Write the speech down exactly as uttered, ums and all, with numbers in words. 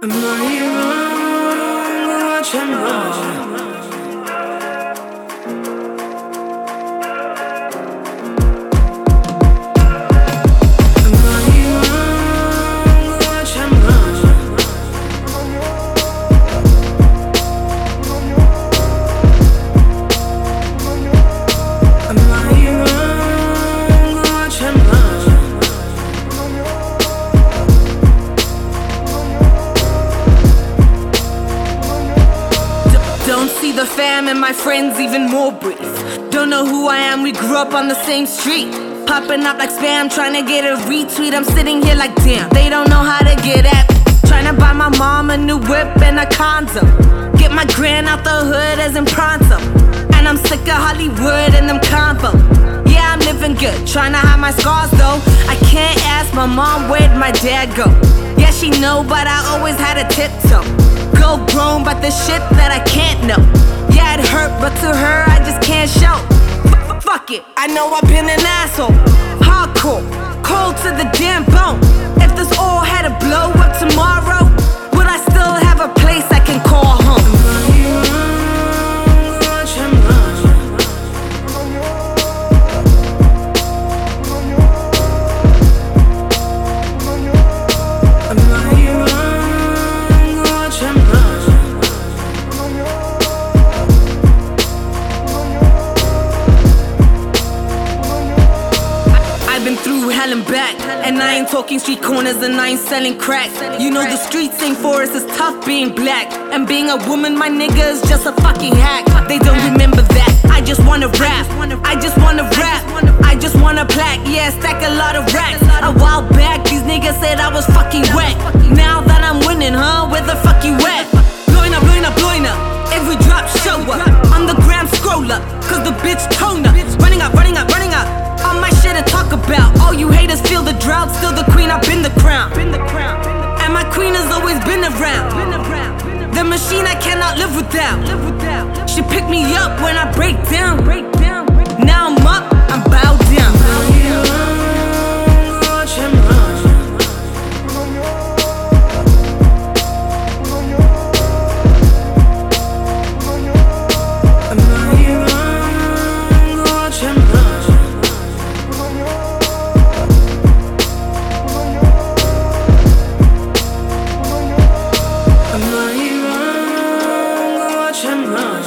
Am I wrong or what am I? Don't see the fam and my friends even more brief. Don't know who I am, we grew up on the same street. Popping up like spam, trying to get a retweet. I'm sitting here like damn, they don't know how to get at me. Trying to buy my mom a new whip and a condo. Get my grand out the hood as in pronto. And I'm sick of Hollywood and them convo. Yeah, I'm living good, trying to hide my scars though. I can't ask my mom where'd my dad go. Yeah, she know, but I always had a tiptoe. Go grown, but the shit that I can't know. Yeah, it hurt, but to her I just can't show. F fuck it, I know I've been an asshole. Hardcore, cold to the damn bone. If this all had to blow up tomorrow, would I still have a place I can call home? Been through hell and back, and I ain't talking street corners and I ain't selling crack. You know the streets ain't for us, it's tough being black. And being a woman, my nigga, is just a fucking hack. They don't remember that, I just wanna rap. I just wanna rap, I just wanna plaque. Yeah, stack a lot of racks. A while back, these niggas said I was fucking whack. Now that I'm winning, huh, where the fuck you at? Blowing up, blowing up, blowing up. Every drop show up, on the gram scroll up. Cause the bitch tone up, running up, running up, running up. All my shit to talk about. All you haters feel the drought. Still the queen, I've been the crown. And my queen has always been around. The machine I cannot live without. She picked me up when I break down. Now I'm up, I'm bowed down. Am I wrong or what am I?